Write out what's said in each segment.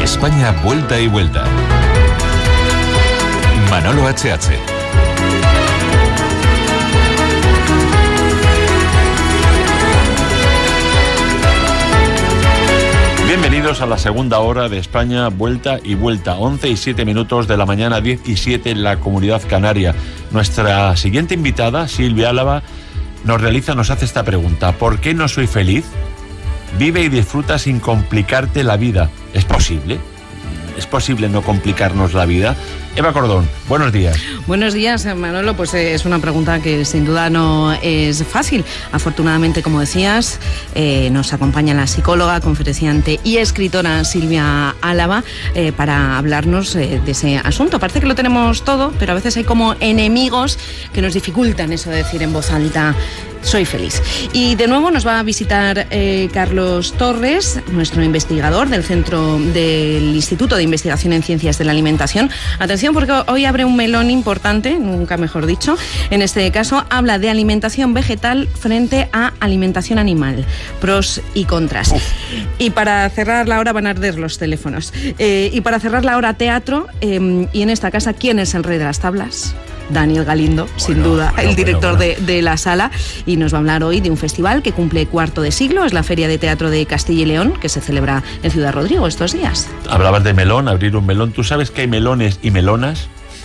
España vuelta y vuelta. Manolo H.H. Bienvenidos a la segunda hora de España vuelta y vuelta. 11:07 de la mañana, 10:07 en la Comunidad Canaria. Nuestra siguiente invitada, Silvia Álava, nos hace esta pregunta: ¿por qué no soy feliz? Vive y disfruta sin complicarte la vida. ¿Es posible? ¿Es posible no complicarnos la vida? Eva Cordón, buenos días. Buenos días, Manolo. Pues es una pregunta que sin duda no es fácil. Afortunadamente, como decías, nos acompaña la psicóloga, conferenciante y escritora Silvia Álava para hablarnos de ese asunto. Parece que lo tenemos todo, pero a veces hay como enemigos que nos dificultan eso de decir en voz alta: soy feliz. Y de nuevo nos va a visitar Carlos Torres, nuestro investigador del del Instituto de Investigación en Ciencias de la Alimentación. Atención, porque hoy abre un melón importante, nunca mejor dicho. En este caso habla de alimentación vegetal frente a alimentación animal, pros y contras. Y para cerrar la hora van a arder los teléfonos. Y para cerrar la hora teatro, y en esta casa, ¿quién es el rey de las tablas? Daniel Galindo, sin duda, el director de la sala, y nos va a hablar hoy de un festival que cumple cuarto de siglo. Es la Feria de Teatro de Castilla y León, que se celebra en Ciudad Rodrigo estos días. Hablabas de melón, abrir un melón. ¿Tú sabes que hay melones y melonas?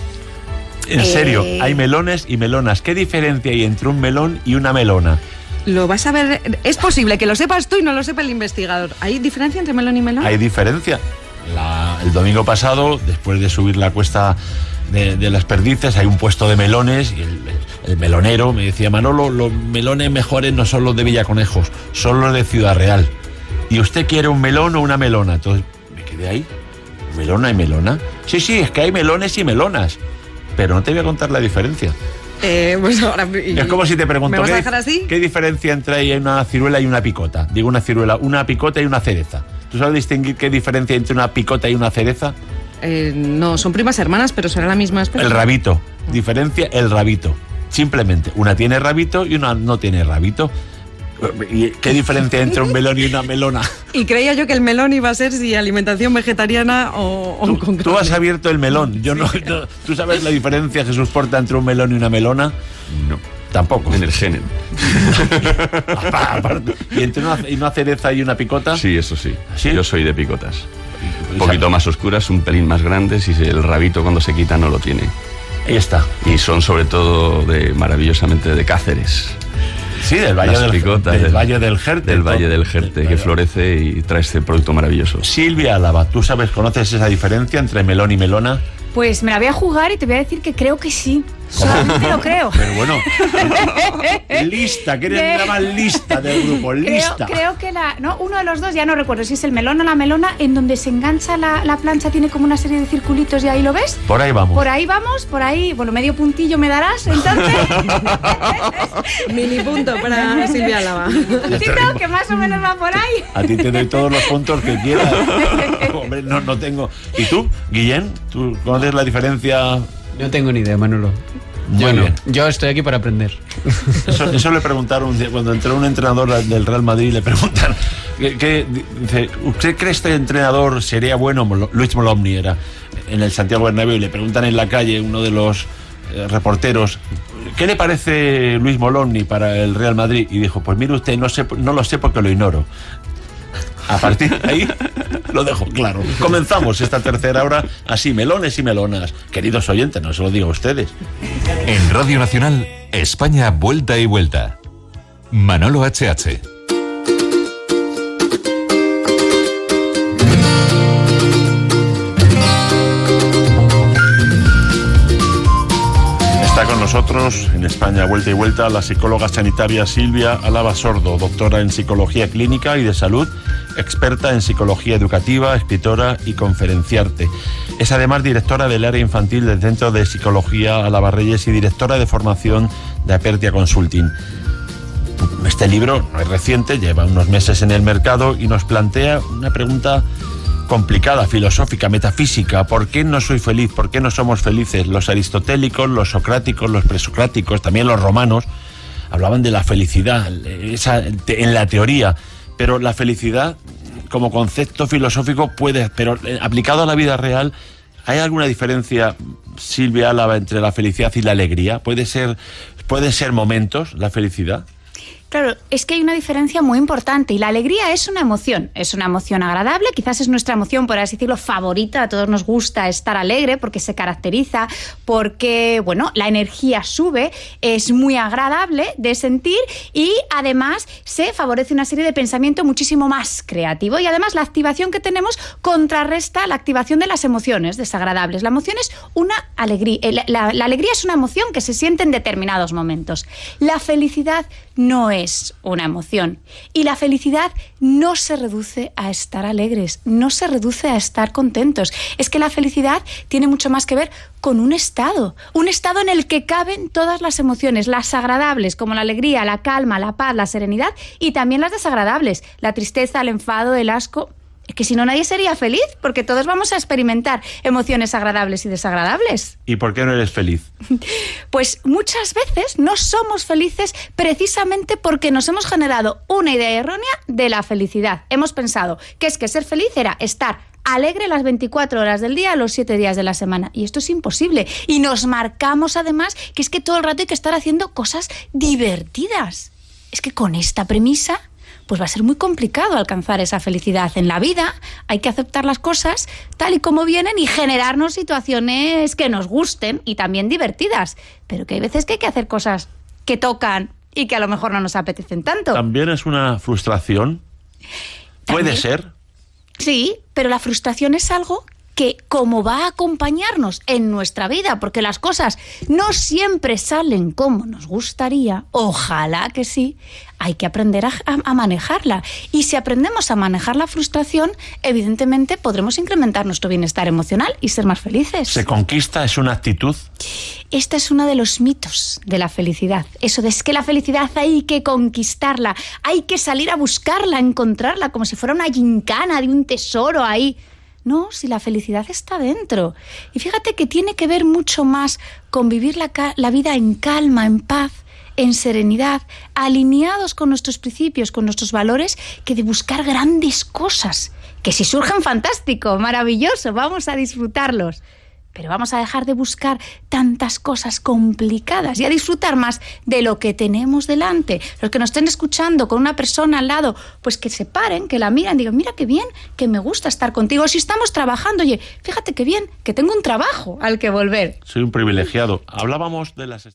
En serio, hay melones y melonas. ¿Qué diferencia hay entre un melón y una melona? Lo vas a ver. Es posible que lo sepas tú y no lo sepa el investigador. ¿Hay diferencia entre melón y melón? Hay diferencia. El domingo pasado, después de subir la cuesta de las Perdices, hay un puesto de melones y el melonero me decía: Manolo, los melones mejores no son los de Villaconejos, son los de Ciudad Real. ¿Y usted quiere un melón o una melona? Entonces me quedé ahí. ¿Melona y melona? Sí, es que hay melones y melonas, pero no te voy a contar la diferencia. Pues ahora, es como si te pregunto: ¿me vas a dejar así? ¿Qué diferencia entre una ciruela y una picota? Digo una ciruela, una picota y una cereza. ¿Tú sabes distinguir qué diferencia entre una picota y una cereza? No, son primas hermanas, pero será la misma especie. El rabito. Diferencia el rabito. Simplemente, una tiene rabito y una no tiene rabito. ¿Y qué diferencia entre un melón y una melona? Y creía yo que el melón iba a ser si alimentación vegetariana o con Tú has abierto el melón. Yo no. ¿Tú sabes la diferencia, Jesús Porta, entre un melón y una melona? No. Tampoco. En el género. Aparte. ¿Y entre una cereza y una picota? Sí, eso sí. ¿Sí? Yo soy de picotas. Un poquito más oscuras, un pelín más grandes, y el rabito cuando se quita no lo tiene. Ahí está. Y son sobre todo maravillosamente de Cáceres. Sí, del Valle del Jerte. Del Valle del Jerte, que florece y trae este producto maravilloso. Silvia Álava, ¿tú conoces esa diferencia entre melón y melona? Pues me la voy a jugar y te voy a decir que creo que sí. Solamente lo creo. Pero bueno, lista, que eres la más lista del grupo, lista. Creo que uno de los dos, ya no recuerdo si es el melón o la melona, en donde se engancha la plancha, tiene como una serie de circulitos y ahí lo ves. Por ahí vamos. Por ahí, bueno, medio puntillo me darás, entonces. Mini punto para Silvia Álava. Sí, no, que más o menos va por ahí. A ti te doy todos los puntos que quieras. Hombre, no tengo. ¿Y tú, Guillén? ¿Tú conoces la diferencia? No tengo ni idea, Manolo. Yo estoy aquí para aprender. Eso le preguntaron cuando entró un entrenador del Real Madrid. Le preguntan: dice, ¿usted cree este entrenador sería bueno? Luis Molomni era en el Santiago Bernabéu, y le preguntan en la calle uno de los reporteros: ¿qué le parece Luis Molomni para el Real Madrid? Y dijo: pues mire usted, no lo sé porque lo ignoro. A partir de ahí lo dejo claro. Comenzamos esta tercera hora así, melones y melonas. Queridos oyentes, no se lo digo a ustedes. En Radio Nacional, España vuelta y vuelta. Manolo H.H. Está con nosotros en España vuelta y vuelta la psicóloga sanitaria Silvia Álava Sordo, doctora en psicología clínica y de salud, experta en psicología educativa, escritora y conferenciante. Es además directora del área infantil del Centro de Psicología Álava Reyes y directora de formación de Apertia Consulting. Este libro no es reciente, lleva unos meses en el mercado y nos plantea una pregunta complicada, filosófica, metafísica. ¿Por qué no soy feliz? ¿Por qué no somos felices? Los aristotélicos, los socráticos, los presocráticos, también los romanos, hablaban de la felicidad, en la teoría, pero la felicidad como concepto filosófico puede, pero aplicado a la vida real, ¿hay alguna diferencia, Silvia Álava, entre la felicidad y la alegría? ¿Pueden ser momentos la felicidad? Claro, es que hay una diferencia muy importante y la alegría es una emoción agradable, quizás es nuestra emoción, por así decirlo, favorita. A todos nos gusta estar alegre porque se caracteriza, porque, bueno, la energía sube, es muy agradable de sentir y además se favorece una serie de pensamiento muchísimo más creativo y además la activación que tenemos contrarresta la activación de las emociones desagradables. La emoción es una alegría, la alegría es una emoción que se siente en determinados momentos. La felicidad no es una emoción. Y la felicidad no se reduce a estar alegres, no se reduce a estar contentos. Es que la felicidad tiene mucho más que ver con un estado en el que caben todas las emociones, las agradables como la alegría, la calma, la paz, la serenidad y también las desagradables, la tristeza, el enfado, el asco. Es que si no, nadie sería feliz, porque todos vamos a experimentar emociones agradables y desagradables. ¿Y por qué no eres feliz? Pues muchas veces no somos felices precisamente porque nos hemos generado una idea errónea de la felicidad. Hemos pensado que ser feliz era estar alegre las 24 horas del día, los 7 días de la semana. Y esto es imposible. Y nos marcamos además que es que todo el rato hay que estar haciendo cosas divertidas. Es que con esta premisa pues va a ser muy complicado alcanzar esa felicidad. En la vida hay que aceptar las cosas tal y como vienen y generarnos situaciones que nos gusten y también divertidas. Pero que hay veces que hay que hacer cosas que tocan y que a lo mejor no nos apetecen tanto. ¿También es una frustración? ¿Puede ¿También? ser? Sí, pero la frustración es algo que como va a acompañarnos en nuestra vida, porque las cosas no siempre salen como nos gustaría, ojalá que sí, hay que aprender a manejarla. Y si aprendemos a manejar la frustración, evidentemente podremos incrementar nuestro bienestar emocional y ser más felices. ¿Se conquista? ¿Es una actitud? Este es uno de los mitos de la felicidad. Eso de es que la felicidad hay que conquistarla, hay que salir a buscarla, a encontrarla, como si fuera una gincana de un tesoro ahí. No, si la felicidad está dentro. Y fíjate que tiene que ver mucho más con vivir la vida en calma, en paz, en serenidad, alineados con nuestros principios, con nuestros valores, que de buscar grandes cosas. Que si surgen, fantástico, maravilloso, vamos a disfrutarlos. Pero vamos a dejar de buscar tantas cosas complicadas y a disfrutar más de lo que tenemos delante. Los que nos estén escuchando con una persona al lado, pues que se paren, que la miren, digan, mira qué bien, que me gusta estar contigo. Si estamos trabajando, oye, fíjate qué bien, que tengo un trabajo al que volver. Soy un privilegiado. Hablábamos de las